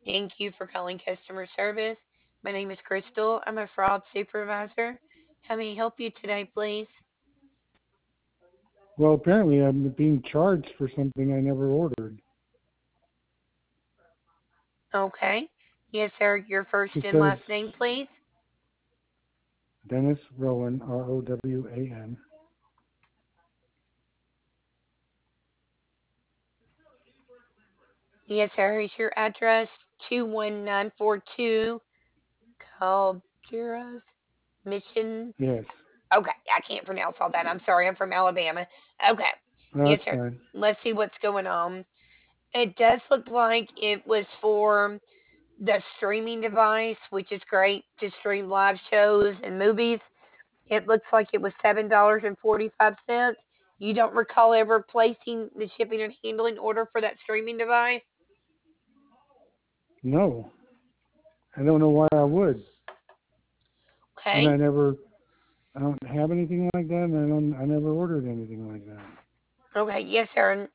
Thank you for calling customer service. My name is Crystal. I'm a fraud supervisor. How may I help you today, please? Well, apparently I'm being charged for something I never ordered. Okay. Yes, sir. Your first It and says last name, please. Dennis Rowan, Rowan. Yes, sir. Is your address 21942 Calderas Mission? Yes. Okay, I can't pronounce all that. I'm sorry. I'm from Alabama. Okay. No, Yes, that's sir. fine. Let's see what's going on. It does look like it was for the streaming device, which is great to stream live shows and movies. It looks like it was $7.45. You don't recall ever placing the shipping and handling order for that streaming device? No, I don't know why I would. And Okay. I don't have anything like that, and I never ordered anything like that. Okay, yes, sir.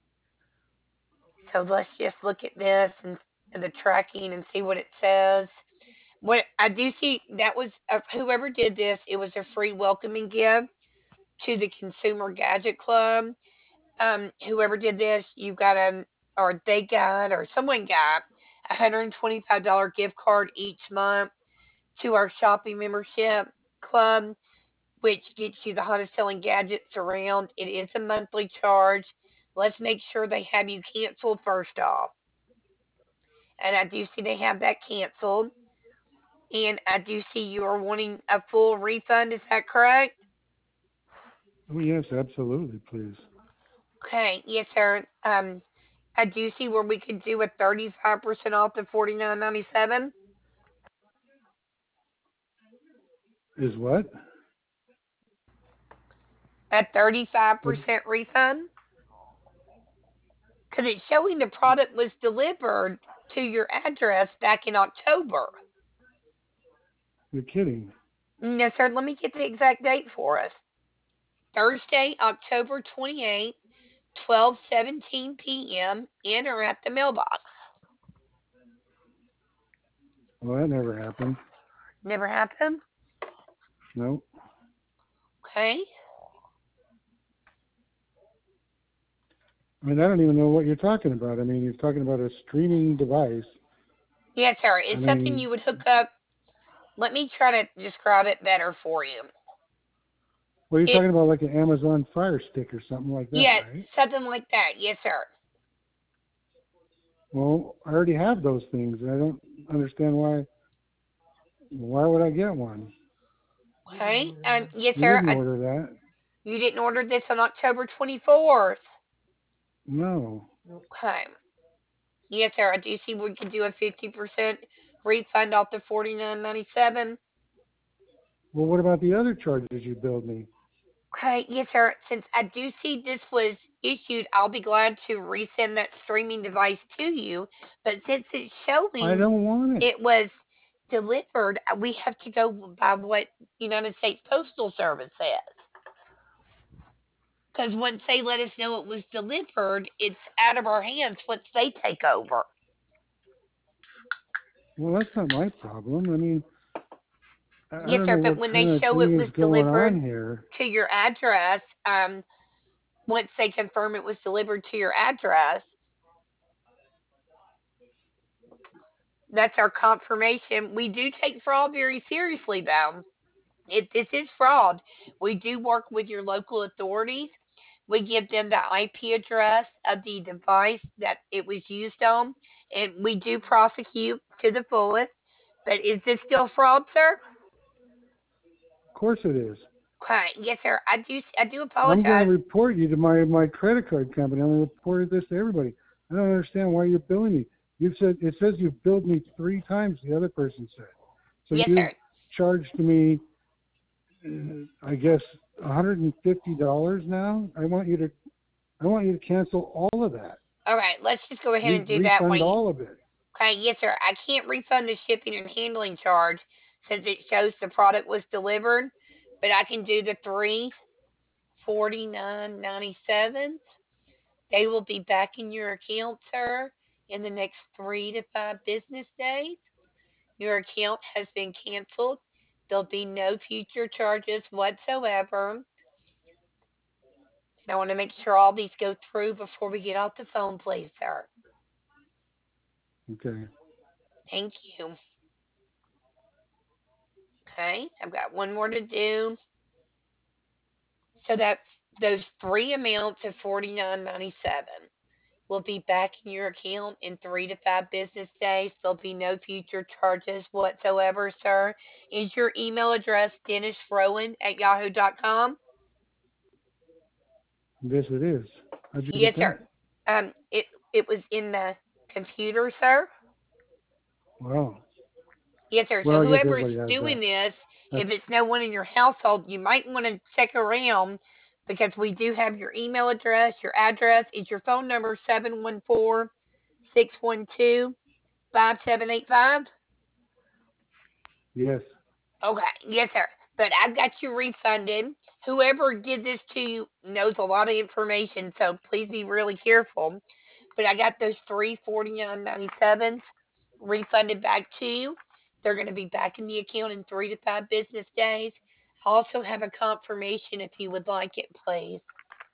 So let's just look at this and the tracking and see what it says. What I do see that was whoever did this, it was a free welcoming gift to the Consumer Gadget Club. Whoever did this, you got or they got, or someone got $125 gift card each month to our shopping membership club, which gets you the hottest selling gadgets around. It is a monthly charge. Let's make sure they have you canceled first off. And I do see they have that canceled. And I do see you are wanting a full refund. Is that correct? Oh, yes, absolutely, please. Okay, yes, sir. I do see where we could do a 35% off the 49.97. Is what? A What? 35% refund because it's showing the product was delivered to your address back in October. You're kidding. No, sir, let me get the exact date for us. Thursday, October 28th, 12:17 p.m. in or at the mailbox. Well, that never happened. Never happened? No. Okay. I mean, I don't even know what you're talking about. I mean, you're talking about a streaming device. Yes, sir. I It's something mean, you would hook up. Let me try to describe it better for you. what are you It, talking about, like an Amazon Fire Stick or something like that, yeah, right? something like that. Yes, sir. Well, I already have those things, and I don't understand why. Why would I get one? Okay. Yes, We sir. didn't order that. You didn't order this on October 24th. No. Okay. Yes, sir. I do see we could do a 50% refund off the 49.97. Well, what about the other charges you billed me? Okay. Yes, sir. Since I do see this was issued, I'll be glad to resend that streaming device to you. But since it's I showing don't want it. it was delivered, we have to go by what United States Postal Service says. Because once they let us know it was delivered, it's out of our hands once they take over. Well, that's not my problem. I mean, I Yes, don't know sir. But what when they kind of show it thing is was going on delivered here. to your address, once they confirm it was delivered to your address, that's our confirmation. We do take fraud very seriously, though. If this is fraud, we do work with your local authorities. We give them the IP address of the device that it was used on, and we do prosecute to the fullest. But is this still fraud, sir? Of course it is. Okay, yes, sir. I do I'm going to apologize. report you to my credit card company. I'm going to report this to everybody. I don't understand why you're billing me. You said it says you've billed me 3 times. The other person said. So Yes, you've sir. charged me, I guess, $150 now. I want you to cancel all of that. All right, let's just go ahead and do that. Refund Wait. all of it. Okay, yes, sir. I can't refund the shipping and handling charge since it shows the product was delivered, but I can do the 349.97. They will be back in your account, sir. in the next 3 to 5 business days. Your account has been canceled. There'll be no future charges whatsoever. And I want to make sure all these go through before we get off the phone, please, sir. Okay. Thank you. Okay, I've got one more to do. So that's those three amounts of 49.97 will be back in your account in 3 to 5 business days. There'll be no future charges whatsoever, sir. Is your email address DennisRowan@yahoo.com? Yes, it is. How'd you get Yes, sir. that? It was in the computer, sir. Wow. Yes, sir. So Well, I guess whoever everybody is has that. doing this, That's if it's no one in your household, you might want to check around because we do have your email address, your address. Is your phone number 714-612-5785? yes. Okay, yes, sir. But I've got you refunded. Whoever did this to you knows a lot of information, so please be really careful. But I got those 349.97s refunded back to you. They're going to be back in the account in 3 to 5 business days. I also have a confirmation if you would like it, please.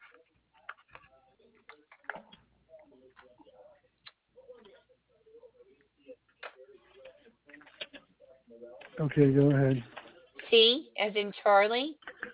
Okay, go ahead. C as in Charlie,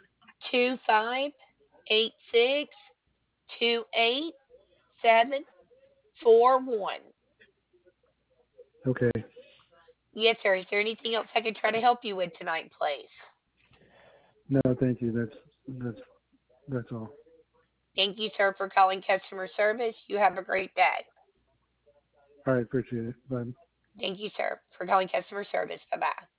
25862871. Okay. Yes, sir. Is there anything else I could try to help you with tonight, please? No, thank you. That's all. Thank you, sir, for calling customer service. You have a great day. All right, appreciate it. Bye. Thank you, sir, for calling customer service. Bye bye.